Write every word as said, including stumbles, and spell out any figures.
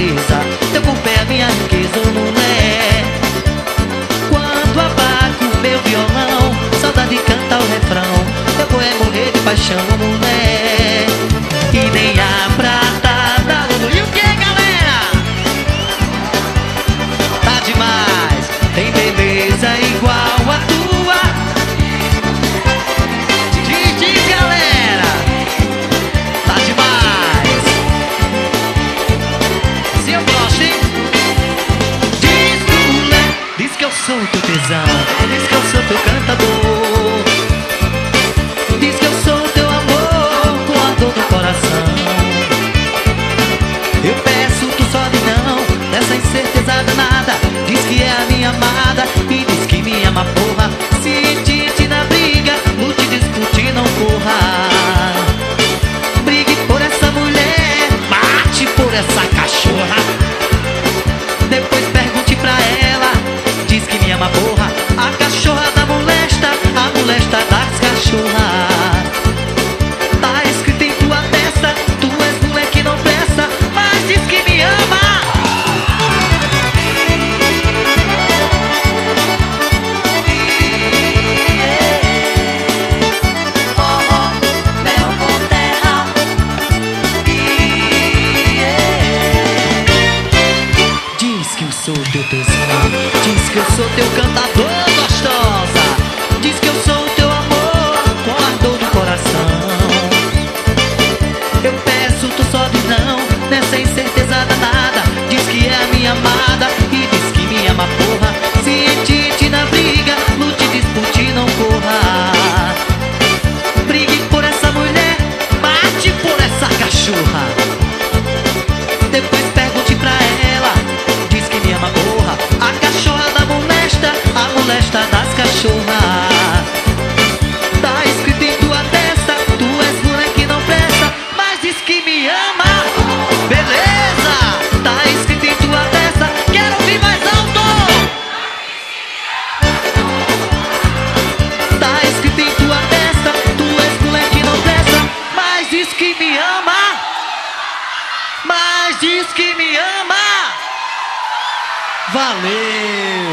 beleza, teu corpo é a minha riqueza, ô mulher. Quando abaco meu violão, saudade canta o refrão, eu vou é morrer de paixão, ô mulher. E nem a prata da lua. E o que, galera? Tá demais, tem beleza igual a tua. Diz, diz, galera. Tá demais. Se eu gosto, hein? Diz, mulher, diz que eu sou teu tesão, diz que eu sou teu cantador, diz que eu sou teu amor com a dor do coração. Eu peço, tu só diz não, nessa incerteza danada. Diz que é a minha amada e diz que me ama, porra. Se tite na briga, lute, discute, não corra. Brigue por essa mulher, bate por essa cachorra. Depois pergunte pra ela, diz que me ama, porra. A cachorra da molesta, a molesta das cachorras. Tá escrito em tua testa, tu és moleque não presta, mas diz que me ama. Diz que eu sou teu tesão, diz que eu sou teu cantador, gostosa. Diz que eu sou teu amor com a dor do coração. Eu peço, tu só diz não, nessa incerteza danada. Diz que é a minha amada e diz que me ama, porra. Se tite na briga, lute, dispute, não corra. Brigue por essa mulher, bate por essa cachorra. Depois pergunte pra ela, diz que me ama, porra. A cachorra da molesta, a molesta das cachorras. Tá escrito em tua testa, tu és moleque não presta, mas diz que me ama. Beleza, tá escrito em tua testa, quero ouvir mais alto. Tá escrito em tua testa, tu és moleque não presta, mas diz que me ama. Mas diz que me ama. Valeu!